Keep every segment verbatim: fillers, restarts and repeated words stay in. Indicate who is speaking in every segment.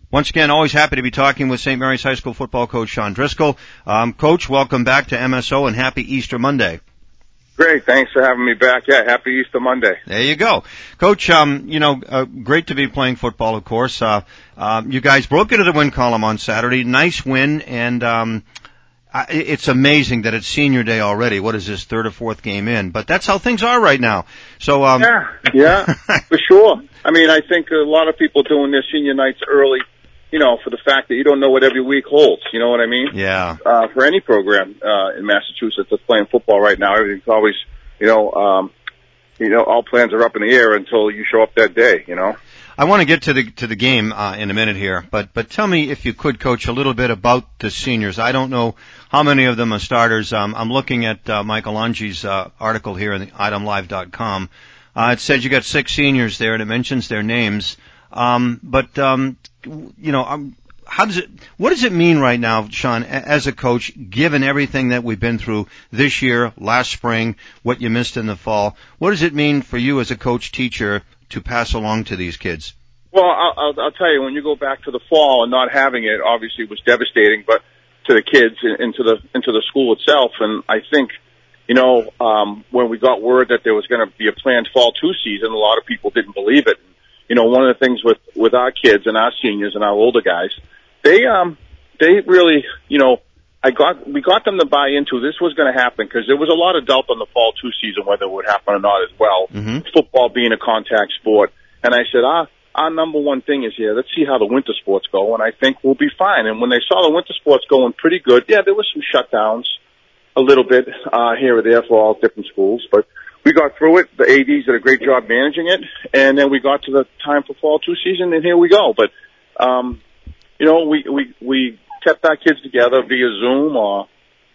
Speaker 1: Once again, always happy to be talking with Saint Mary's High School football coach Sean Driscoll. Um, Coach, welcome back to M S O and happy Easter Monday.
Speaker 2: Great, thanks for having me back. Yeah, happy Easter Monday.
Speaker 1: There you go. Coach, um, you know, uh, great to be playing football, of course. Uh, uh, you guys broke into the win column on Saturday. Nice win, and um, it's amazing that it's senior day already. What is this, third or fourth game in? But that's how things are right now. So, um,
Speaker 2: Yeah, yeah, for sure. I mean, I think a lot of people doing their senior nights early, you know, for the fact that you don't know what every week holds. You know what I mean?
Speaker 1: Yeah.
Speaker 2: Uh, for any program, uh, in Massachusetts that's playing football right now, everything's always, you know, um, you know, all plans are up in the air until you show up that day, you know?
Speaker 1: I want to get to the, to the game, uh, in a minute here, but, but tell me if you could, Coach, a little bit about the seniors. I don't know how many of them are starters. Um, I'm looking at, uh, Michael Angi's, uh, article here in the item live dot com. Uh, it says you got six seniors there and it mentions their names. Um, but, um, you know, um, how does it, what does it mean right now, Sean, as a coach, given everything that we've been through this year, last spring, what you missed in the fall? What does it mean for you as a coach teacher to pass along to these kids?
Speaker 2: Well, I'll, I'll, I'll tell you, when you go back to the fall and not having it, obviously it was devastating, but to the kids and to the, into the school itself. And I think, you know, um, when we got word that there was going to be a planned fall two season, a lot of people didn't believe it. You know, one of the things with, with our kids and our seniors and our older guys, they, um, they really, you know, I got, we got them to buy into this was going to happen because there was a lot of doubt on the fall two season, whether it would happen or not as well.
Speaker 1: Mm-hmm.
Speaker 2: Football being a contact sport. And I said, ah, our number one thing is here, let's see how the winter sports go, and I think we'll be fine. And when they saw the winter sports going pretty good, yeah, there was some shutdowns a little bit, uh, here or there for all different schools, but we got through it. The A Ds did a great job managing it, and then we got to the time for fall two season, and here we go. But, um, you know, we, we, we kept our kids together via Zoom or,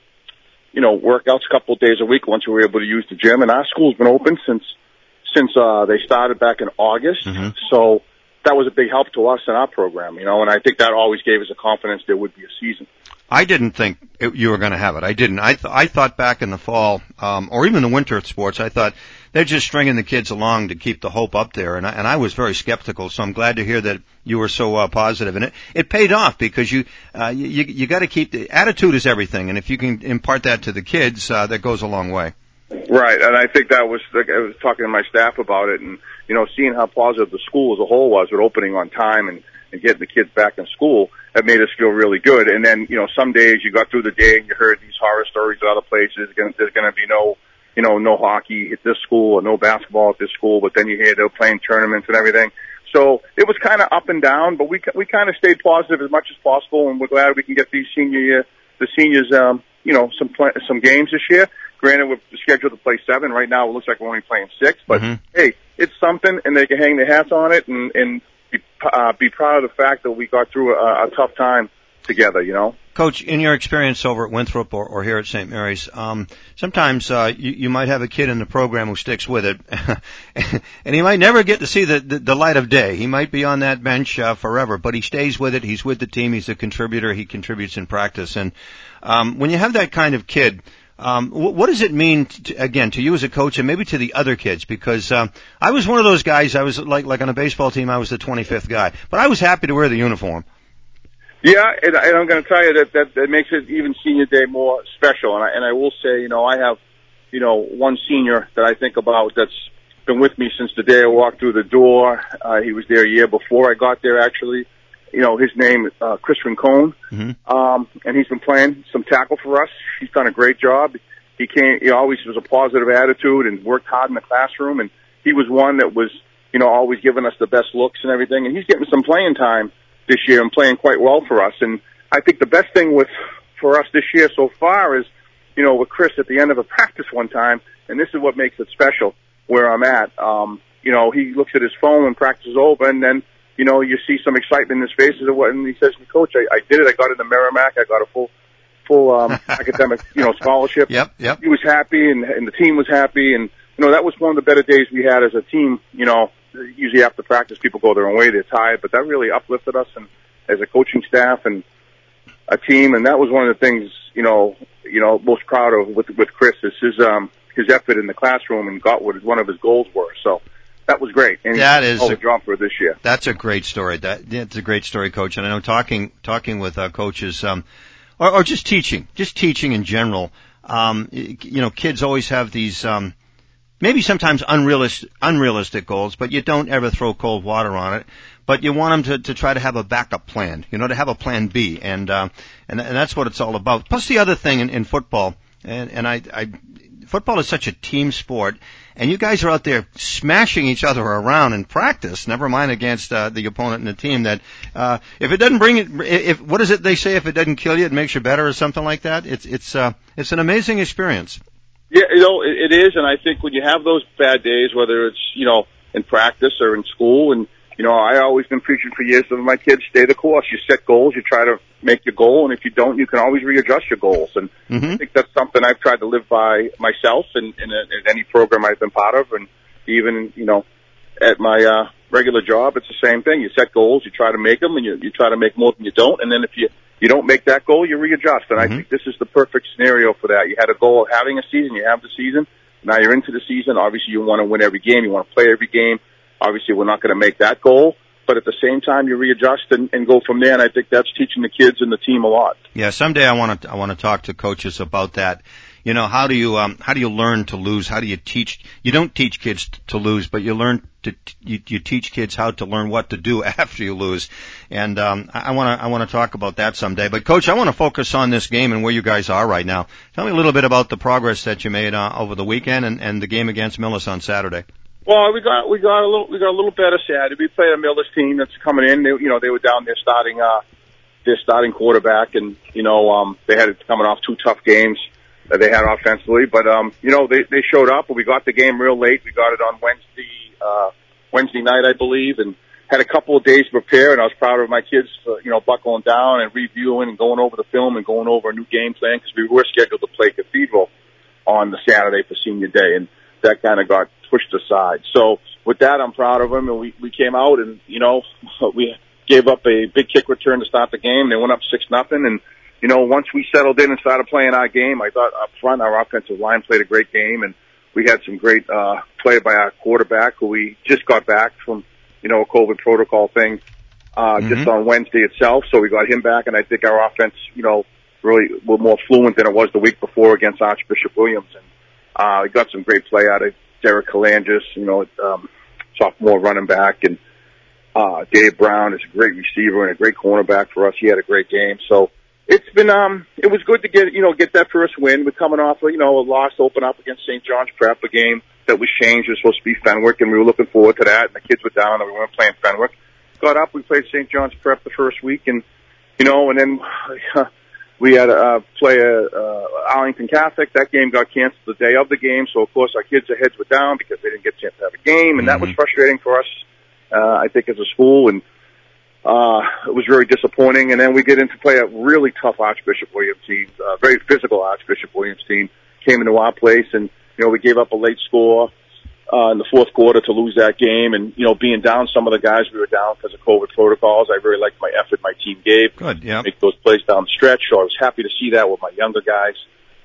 Speaker 2: you know, workouts a couple of days a week once we were able to use the gym. And our school's been open since, since, uh, they started back in August.
Speaker 1: Mm-hmm.
Speaker 2: So that was a big help to us in our program, you know, and I think that always gave us a confidence there would be a season.
Speaker 1: I didn't think it, you were going to have it. I didn't. I th- I thought back in the fall, um, or even the winter sports, I thought they're just stringing the kids along to keep the hope up there, and I, and I was very skeptical. So I'm glad to hear that you were so uh, positive, and it it paid off because you uh, you you got to keep the attitude is everything, and if you can impart that to the kids, uh, that goes a long way.
Speaker 2: Right, and I think that was, like, I was talking to my staff about it, and, you know, seeing how positive the school as a whole was with opening on time and, and getting the kids back in school, that made us feel really good. And then, you know, some days you got through the day and you heard these horror stories at other places. There's going to be no, you know, no hockey at this school or no basketball at this school, but then you hear they're playing tournaments and everything. So it was kind of up and down, but we we kind of stayed positive as much as possible, and we're glad we can get these senior year, the seniors, um, you know, some play, some games this year. Granted, we're scheduled to play seven. Right now, it looks like we're only playing six. But,
Speaker 1: mm-hmm.
Speaker 2: hey, it's something, and they can hang their hats on it and, and be, uh, be proud of the fact that we got through a, a tough time together, you know.
Speaker 1: Coach, in your experience over at Winthrop or, or here at Saint Mary's, um, sometimes uh, you, you might have a kid in the program who sticks with it, and he might never get to see the, the, the light of day. He might be on that bench uh, forever, but he stays with it. He's with the team. He's a contributor. He contributes in practice. And um, when you have that kind of kid, Um, what does it mean, to, again, to you as a coach and maybe to the other kids? Because um, I was one of those guys, I was like like on a baseball team, I was the twenty-fifth guy. But I was happy to wear the uniform.
Speaker 2: Yeah, and, and I'm going to tell you that, that that makes it even senior day more special. And I, and I will say, you know, I have, you know, one senior that I think about that's been with me since the day I walked through the door. Uh, he was there a year before I got there, actually. You know, his name is uh, Chris Rincon,
Speaker 1: mm-hmm.
Speaker 2: um, and he's been playing some tackle for us. He's done a great job. He came, he always was a positive attitude and worked hard in the classroom, and he was one that was, you know, always giving us the best looks and everything, and he's getting some playing time this year and playing quite well for us. And I think the best thing with, for us this year so far is, you know, with Chris at the end of a practice one time, and this is what makes it special where I'm at, um, you know, he looks at his phone when practice is over, and then, you know, you see some excitement in his face, and he says, Coach, I, I did it. I got into Merrimack. I got a full, full, um, academic, you know, scholarship.
Speaker 1: Yep, yep.
Speaker 2: He was happy, and, and the team was happy, and, you know, that was one of the better days we had as a team. You know, usually after practice, people go their own way, they're tired, but that really uplifted us, and as a coaching staff and a team, and that was one of the things, you know, you know, most proud of with, with Chris is his, um, his effort in the classroom and got what one of his goals were. So, that was great. And
Speaker 1: that is
Speaker 2: a job for this year.
Speaker 1: That's a great story. That that's a great story, Coach. And I know talking talking with uh, coaches, um, or, or just teaching, just teaching in general. Um, you know, kids always have these, um, maybe sometimes unrealistic unrealistic goals, but you don't ever throw cold water on it. But you want them to, to try to have a backup plan, you know, to have a plan B, and uh, and and that's what it's all about. Plus, the other thing in, in football, and and I, I, football is such a team sport. And you guys are out there smashing each other around in practice, never mind against uh, the opponent in the team, that uh, if it doesn't bring it, if what is it they say, if it doesn't kill you, it makes you better or something like that? It's it's uh, it's an amazing experience.
Speaker 2: Yeah, you know, it, it is, and I think when you have those bad days, whether it's, you know, in practice or in school, and, you know, I always been preaching for years to my kids, stay the course. You set goals, you try to make your goal, and if you don't, you can always readjust your goals. And mm-hmm. I think that's something I've tried to live by myself in, in, a, in any program I've been part of, and even, you know, at my uh, regular job, it's the same thing. You set goals, you try to make them, and you, you try to make more than you don't, and then if you you don't make that goal, you readjust. And mm-hmm. I think this is the perfect scenario for that. You had a goal of having a season, you have the season, now you're into the season. Obviously, you want to win every game, you want to play every game. Obviously, we're not going to make that goal. But at the same time, you readjust and, and go from there, and I think that's teaching the kids and the team a lot.
Speaker 1: Yeah, someday I want to I want to talk to coaches about that. You know, how do you um how do you learn to lose? How do you teach? You don't teach kids to lose, but you learn to you, you teach kids how to learn what to do after you lose. And um I want to I want to talk about that someday. But Coach, I want to focus on this game and where you guys are right now. Tell me a little bit about the progress that you made uh, over the weekend and, and the game against Millis on Saturday.
Speaker 2: Well, we got we got a little we got a little better Saturday. We played a Millis team that's coming in. They, you know, they were down there starting uh their starting quarterback, and you know um they had it coming off two tough games that they had offensively. But um you know they they showed up, and we got the game real late. We got it on Wednesday uh Wednesday night, I believe, and had a couple of days to prepare. And I was proud of my kids for, you know, buckling down and reviewing and going over the film and going over a new game plan, because we were scheduled to play Cathedral on the Saturday for Senior Day, and that kind of got pushed aside. So with that, I'm proud of them, and we, we came out and, you know, we gave up a big kick return to start the game. They went up six nothing, and, you know, once we settled in and started playing our game, I thought up front our offensive line played a great game, and we had some great uh play by our quarterback, who we just got back from, you know, a COVID protocol thing uh mm-hmm. just on Wednesday itself. So we got him back, and I think our offense, you know, really were more fluent than it was the week before against Archbishop Williams. And uh we got some great play out of Derek Kalangis, you know, um, sophomore running back, and uh Dave Brown is a great receiver and a great cornerback for us. He had a great game. So it's been, um, it was good to get, you know, get that first win. We're coming off, you know, a loss to open up against Saint John's Prep, a game that was changed. It was supposed to be Fenwick, and we were looking forward to that. And the kids were down, and we weren't playing Fenwick. Got up, we played Saint John's Prep the first week, and, you know, and then uh, we had to uh, play a, uh, Arlington Catholic. That game got canceled the day of the game, so of course our kids' heads were down because they didn't get a chance to have a game, and mm-hmm. that was frustrating for us, uh, I think, as a school. And Uh, it was very disappointing. And then we get into play a really tough Archbishop Williams team, a very physical Archbishop Williams team, came into our place, and, you know, we gave up a late score, uh, in the fourth quarter to lose that game. And, you know, being down some of the guys, we were down because of COVID protocols. I really liked my effort my team gave.
Speaker 1: Good, yeah.
Speaker 2: Make those plays down the stretch. So I was happy to see that with my younger guys.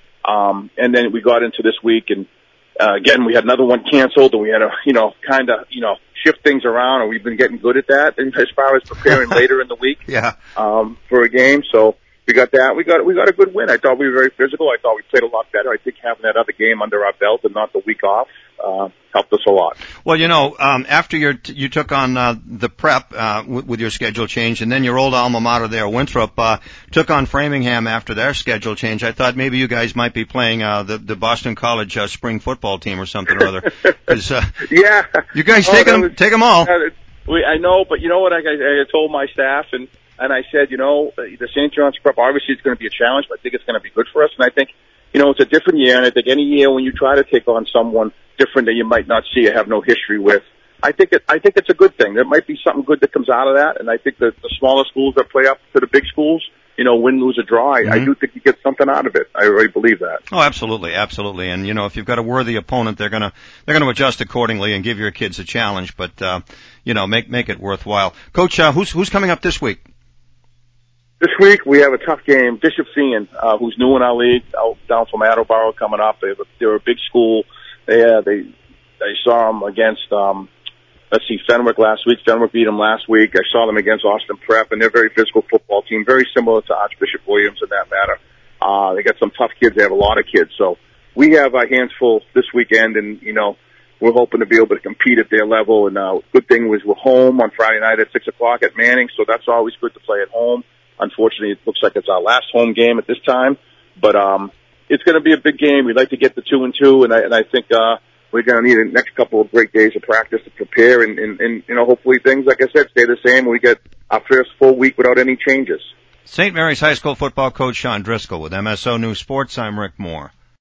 Speaker 2: Um, and then we got into this week, and, uh, again, we had another one canceled, and we had to, you know, kind of, you know, shift things around, and we've been getting good at that. And as far as preparing later in the week,
Speaker 1: yeah,
Speaker 2: um, for a game, so we got that. We got we got a good win. I thought we were very physical. I thought we played a lot better. I think having that other game under our belt and not the week off uh, helped us a lot.
Speaker 1: Well, you know, um, after your t- you took on uh, the Prep uh, w- with your schedule change, and then your old alma mater there, Winthrop, uh, took on Framingham after their schedule change. I thought maybe you guys might be playing uh, the the Boston College uh, spring football team or something or other. Cause, uh,
Speaker 2: yeah,
Speaker 1: you guys
Speaker 2: oh,
Speaker 1: take them,
Speaker 2: was,
Speaker 1: take them all.
Speaker 2: Uh, we, I know, but you know what? I, I, I told my staff, and and I said, you know, the Saint John's Prep, obviously it's going to be a challenge, but I think it's going to be good for us. And I think, you know, it's a different year, and I think any year when you try to take on someone different that you might not see or have no history with, I think it, I think it's a good thing. There might be something good that comes out of that, and I think that the smaller schools that play up to the big schools, you know, win, lose, or draw, I, mm-hmm. I do think you get something out of it. I really believe that.
Speaker 1: Oh, absolutely, absolutely. And you know, if you've got a worthy opponent, they're gonna they're gonna adjust accordingly and give your kids a challenge. But uh, you know, make make it worthwhile. Coach, uh, who's who's coming up this week?
Speaker 2: This week we have a tough game. Bishop Feehan, uh, who's new in our league, out down from Attleboro, coming up. They have a, they're a big school. They uh, they they saw them against um, let's see, Fenwick last week. Fenwick beat them last week. I saw them against Austin Prep, and they're a very physical football team, very similar to Archbishop Williams in that matter. Uh, they got some tough kids. They have a lot of kids. So we have our hands full this weekend, and, you know, we're hoping to be able to compete at their level. And uh, good thing was we're home on Friday night at six o'clock at Manning, so that's always good to play at home. Unfortunately, it looks like it's our last home game at this time, but um, it's going to be a big game. We'd like to get the two and two, and I, and I think uh, we're going to need the next couple of great days of practice to prepare, and, and, and you know, hopefully things, like I said, stay the same. We get our first full week without any changes.
Speaker 1: Saint Mary's High School football coach Sean Driscoll with M S O News Sports. I'm Rick Moore.